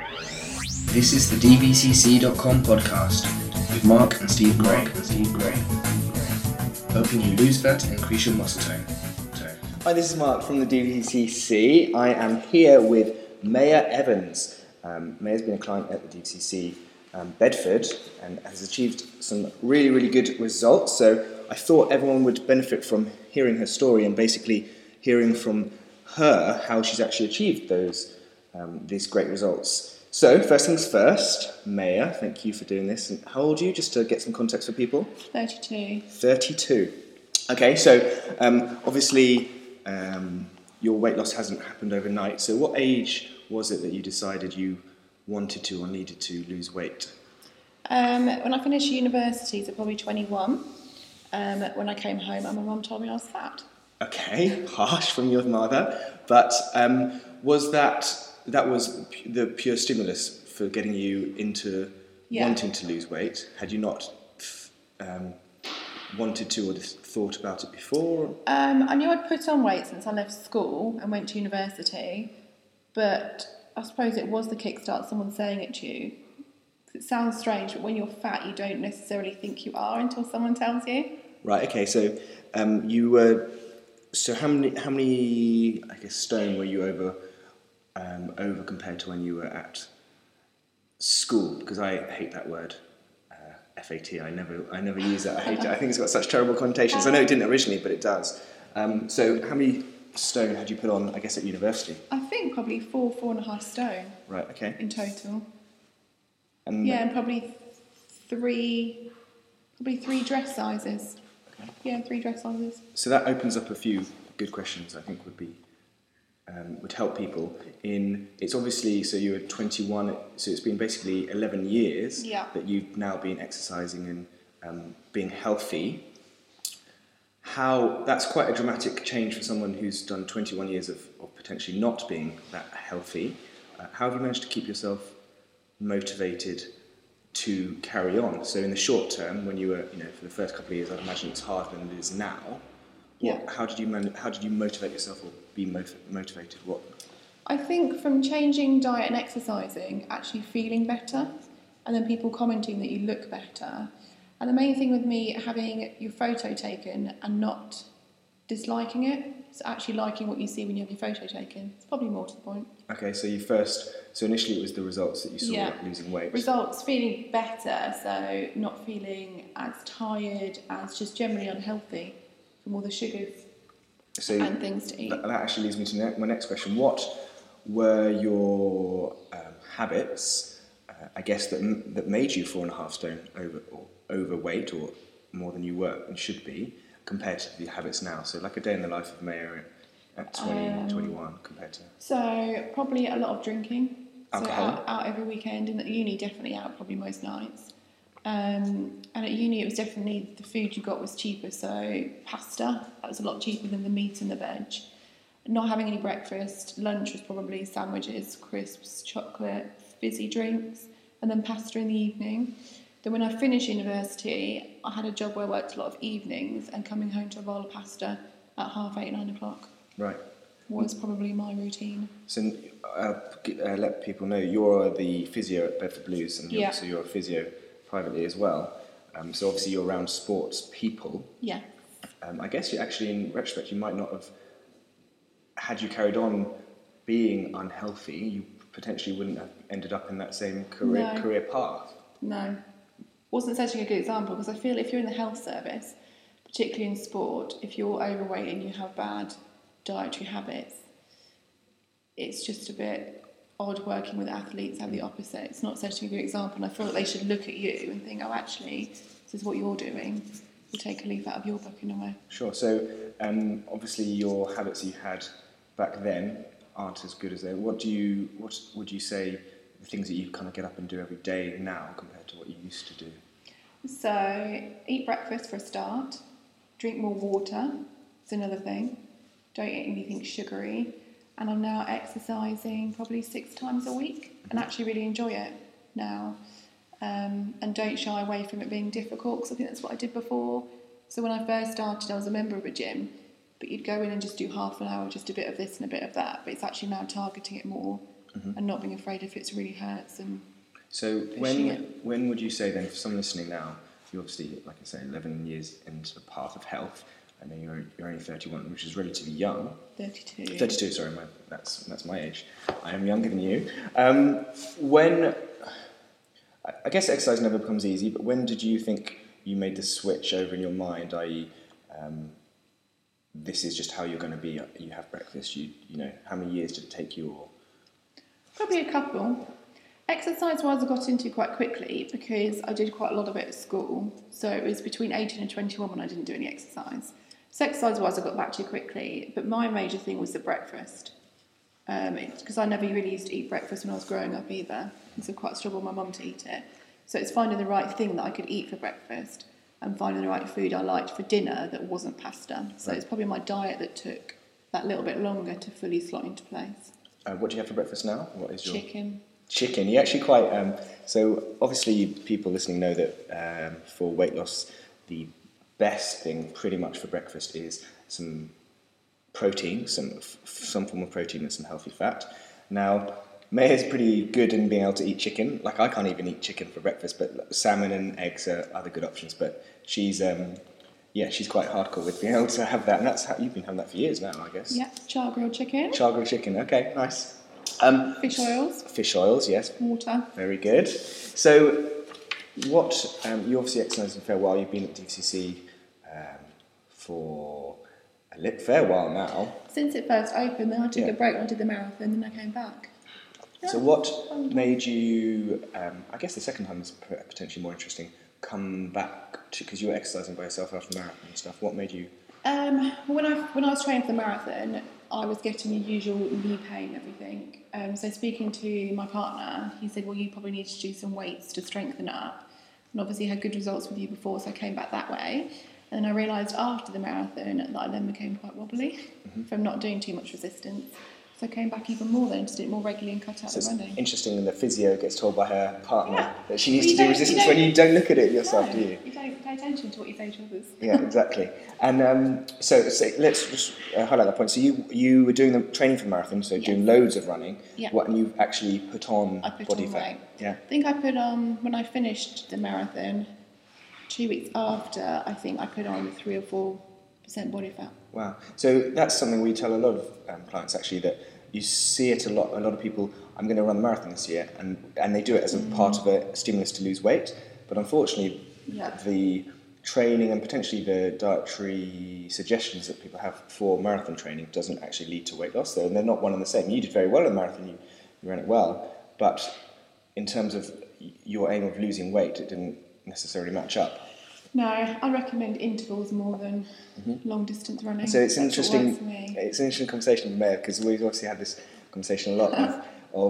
This is the DVCC.com podcast with Mark and Steve Gray. Helping you lose fat and increase your muscle tone. Hi, this is Mark from the DVCC. I am here with Maya Evans. Maya's been a client at the DVCC Bedford and has achieved some really, really good results. So I thought everyone would benefit from hearing her story and basically hearing from her how she's actually achieved these great results. So first things first, Maya, thank you for doing this. And how old are you, just to get some context for people? 32. 32. Okay, so obviously your weight loss hasn't happened overnight. So what age was it that you decided you wanted to or needed to lose weight? When I finished university, so probably 21, when I came home and my mum told me I was fat. Okay, harsh from your mother, but was that was the pure stimulus for getting you into wanting to lose weight? Had you not wanted to or thought about it before? I knew I'd put on weight since I left school and went to university, but I suppose it was the kickstart, someone saying it to you. It sounds strange, but when you're fat, you don't necessarily think you are until someone tells you. Right. Okay. So you were. So how many I guess stone were you over compared to when you were at school? Because I hate that word, FAT. I never use that. I hate it. I think it's got such terrible connotations. I know it didn't originally, but it does. So how many stone had you put on, I guess, at university? I think probably 4.5 stone. Right. Okay. In total. And and probably three dress sizes. Okay. Yeah, 3 dress sizes. So that opens up a few good questions. I think would help people. It's obviously, so you were 21. So it's been basically 11 years that you've now been exercising and being healthy. That's quite a dramatic change for someone who's done 21 years of potentially not being that healthy. How have you managed to keep yourself motivated to carry on? So in the short term, when you were, for the first couple of years, I'd imagine it's harder than it is now. How did you motivate yourself or be motivated? What? I think from changing diet and exercising, actually feeling better, and then people commenting that you look better. And the main thing with me having your photo taken and not disliking it, it's actually liking what you see when you have your photo taken. It's probably more to the point. Okay, so initially it was the results that you saw losing weight. Results, feeling better, so not feeling as tired, as just generally unhealthy from all the sugars and things to eat. That actually leads me to my next question. What were your habits, I guess, that made you 4.5 stone overweight or more than you were and should be compared to the habits now? So like a day in the life of Maya at 21 compared to... So probably a lot of drinking. Alcohol? So out every weekend, and at uni definitely out probably most nights. And at uni it was definitely the food you got was cheaper, so pasta, that was a lot cheaper than the meat and the veg. Not having any breakfast, lunch was probably sandwiches, crisps, chocolate, fizzy drinks, and then pasta in the evening. Then when I finished university, I had a job where I worked a lot of evenings, and coming home to a bowl of pasta at 8:30, 9 o'clock. Right. Was probably my routine. So let people know you're the physio at Bedford Blues, and so you're a physio privately as well. So obviously you're around sports people. Yeah. I guess you actually, in retrospect, you might not have, had you carried on being unhealthy, you potentially wouldn't have ended up in that same career path. No. Wasn't setting a good example, because I feel if you're in the health service, particularly in sport, if you're overweight and you have bad dietary habits, it's just a bit odd working with athletes have the opposite. It's not setting a good example, and I feel that they should look at you and think, oh, actually, this is what you're doing. We'll take a leaf out of your book in a way. Sure. So obviously your habits you had back then aren't as good as they. What would you say the things that you kind of get up and do every day now compared to what you used to do? So eat breakfast for a start, drink more water, it's another thing. Don't eat anything sugary. And I'm now exercising probably 6 times a week and actually really enjoy it now. And don't shy away from it being difficult, because I think that's what I did before. So when I first started, I was a member of a gym, but you'd go in and just do half an hour, just a bit of this and a bit of that. But it's actually now targeting it more and not being afraid if it really hurts. And So pushing when would you say then, for someone listening now, you're obviously, like I say, 11 years into the path of health. I know you're only 31, which is relatively young. 32. 32, sorry, that's my age. I am younger than you. When, I guess exercise never becomes easy, but when did you think you made the switch over in your mind, i.e., this is just how you're going to be, you have breakfast, you know, how many years did it take you? Or? Probably a couple. Exercise-wise, I got into quite quickly because I did quite a lot of it at school. So it was between 18 and 21 when I didn't do any exercise. So exercise-wise, I got back to quickly. But my major thing was the breakfast. Because I never really used to eat breakfast when I was growing up either. So quite struggled with my mum to eat it. So it's finding the right thing that I could eat for breakfast and finding the right food I liked for dinner that wasn't pasta. So it's probably my diet that took that little bit longer to fully slot into place. What do you have for breakfast now? What is your... Chicken. You actually quite... so obviously people listening know that for weight loss, the best thing pretty much for breakfast is some protein, some form of protein and some healthy fat. Now, Maya's pretty good in being able to eat chicken. Like, I can't even eat chicken for breakfast, but salmon and eggs are other good options. But she's quite hardcore with being able to have that. And that's how you've been having that for years now, I guess. Yeah, char-grilled chicken. Char-grilled chicken, okay, nice. Fish oils. Fish oils, yes. Water. Very good. So, what you obviously exercised a fair while. You've been at DCC for a fair while now. Since it first opened, then I took a break when I did the marathon, and then I came back. So, what made you? I guess the second time was potentially more interesting. Come back to, because you were exercising by yourself after the marathon and stuff. What made you? When I was training for the marathon, I was getting the usual knee pain and everything. So speaking to my partner, he said, well, you probably need to do some weights to strengthen up. And obviously had good results with you before, so I came back that way. And then I realised after the marathon that I then became quite wobbly from not doing too much resistance. So I came back even more then, just did it more regularly and cut out the running. Interesting when the physio gets told by her partner that she needs to do resistance when you don't look at it yourself, do you? You don't pay attention to what you say to others. Yeah, exactly. And so let's just highlight that point. So you were doing the training for the marathon, so doing loads of running. Yeah. And you actually put on body fat. Weight. Yeah. I think I put on, when I finished the marathon, 2 weeks after, I think I put on 3 or 4% body fat. Wow. So that's something we tell a lot of clients actually, that you see it a lot. A lot of people, I'm going to run the marathon this year, and they do it as a part of a stimulus to lose weight. But unfortunately, the training and potentially the dietary suggestions that people have for marathon training doesn't actually lead to weight loss. And they're not one and the same. You did very well in the marathon, you ran it well, but in terms of your aim of losing weight, it didn't necessarily match up. No, I recommend intervals more than long distance running. So it's interesting. It's an interesting conversation with Maya, because we've obviously had this conversation a lot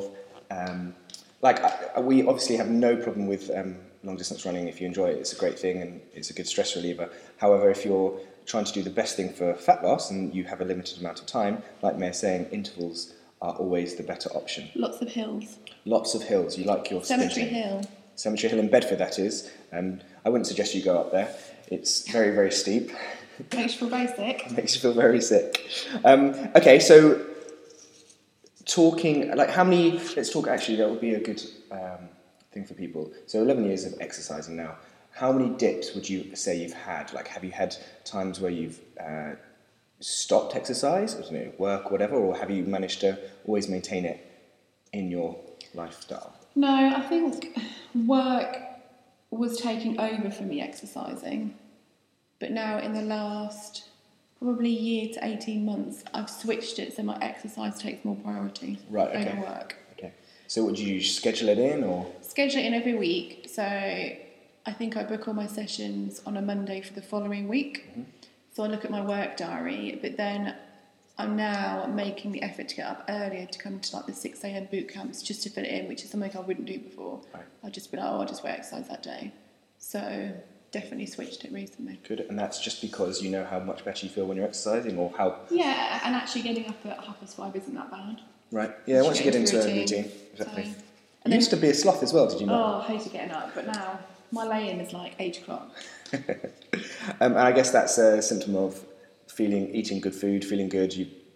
we obviously have no problem with long distance running if you enjoy it. It's a great thing and it's a good stress reliever. However, if you're trying to do the best thing for fat loss and you have a limited amount of time, like Maya's saying, intervals are always the better option. Lots of hills. Lots of hills. You like your Cemetery sprinting. Hill. Cemetery Hill in Bedford, that is. I wouldn't suggest you go up there. It's very, very steep. Makes you feel basic. Makes you feel very sick. Okay, so talking, like how many, let's talk actually, that would be a good thing for people. So 11 years of exercising now. How many dips would you say you've had? Like, have you had times where you've stopped exercise, I don't know, work, whatever, or have you managed to always maintain it in your lifestyle? No, I think work was taking over for me exercising. But now in the last probably year to 18 months, I've switched it so my exercise takes more priority over work. Okay. So would you schedule it in or? Schedule it in every week. So I think I book all my sessions on a Monday for the following week. So I look at my work diary, but then I'm now making the effort to get up earlier to come to like the 6 a.m. boot camps just to fit it in, which is something I wouldn't do before. Right. I'd just be like, I'll just wear exercise that day. So definitely switched it recently. Good, and that's just because you know how much better you feel when you're exercising, or how? Yeah, and actually getting up at 5:30 isn't that bad. Right, yeah, once you get into a routine. Exactly. So, you used to be a sloth as well, did you not? Oh, I hated getting up, but now my lay-in is like 8 o'clock. And I guess that's a symptom of eating good food, feeling good. You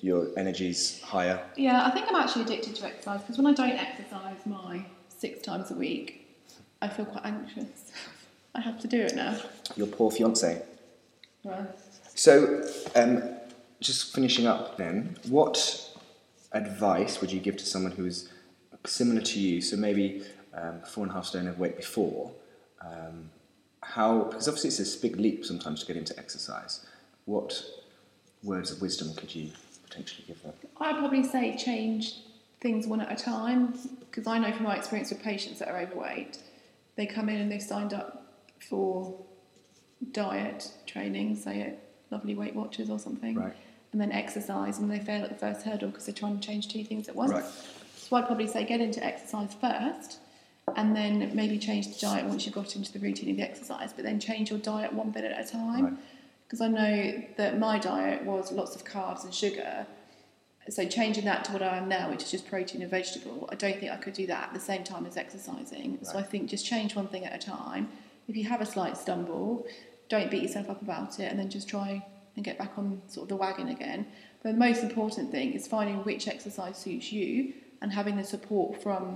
your energy's higher. Yeah, I think I'm actually addicted to exercise because when I don't exercise my 6 times a week, I feel quite anxious. I have to do it now. Your poor fiancé. Right. So, just finishing up then, what advice would you give to someone who is similar to you, so maybe 4.5 stone overweight before, because obviously it's this big leap sometimes to get into exercise. What words of wisdom could you potentially give them? I'd probably say change things one at a time, because I know from my experience with patients that are overweight, they come in and they've signed up for diet training, say at Lovely Weight Watchers or something, Right. and then exercise, and they fail at the first hurdle because they're trying to change 2 things at once. Right. So I'd probably say get into exercise first, and then maybe change the diet once you've got into the routine of the exercise, but then change your diet one bit at a time. Right. Because I know that my diet was lots of carbs and sugar, so changing that to what I am now, which is just protein and vegetable, I don't think I could do that at the same time as exercising. Right. So I think just change one thing at a time. If you have a slight stumble, don't beat yourself up about it, and then just try and get back on sort of the wagon again. But the most important thing is finding which exercise suits you and having the support from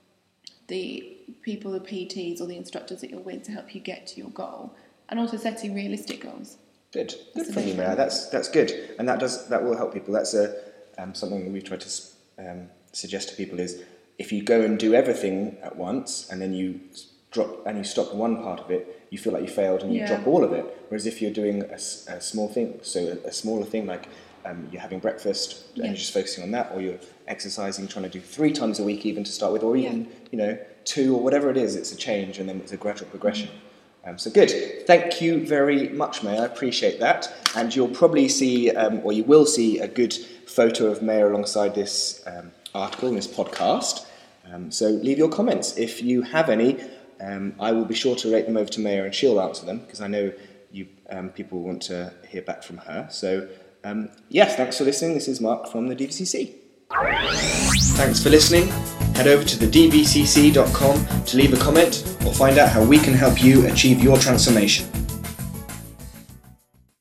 the people, the PTs or the instructors that you're with to help you get to your goal, and also setting realistic goals. Good for you, Maya. That's good, and that will help people. That's something that we've tried to suggest to people is if you go and do everything at once and then you stop one part of it, you feel like you failed and you drop all of it. Whereas if you're doing a small thing, so a smaller thing like you're having breakfast and you're just focusing on that, or you're exercising, trying to do 3 times a week even to start with, or even 2 or whatever it is, it's a change and then it's a gradual progression. So good. Thank you very much, Maya. I appreciate that. And you'll probably see, or you will see, a good photo of Maya alongside this article, this podcast. So leave your comments. If you have any, I will be sure to rate them over to Maya and she'll answer them, because I know you people want to hear back from her. So, yes, thanks for listening. This is Mark from the DVCC. Thanks for listening. Head over to thedvcc.com to leave a comment or find out how we can help you achieve your transformation.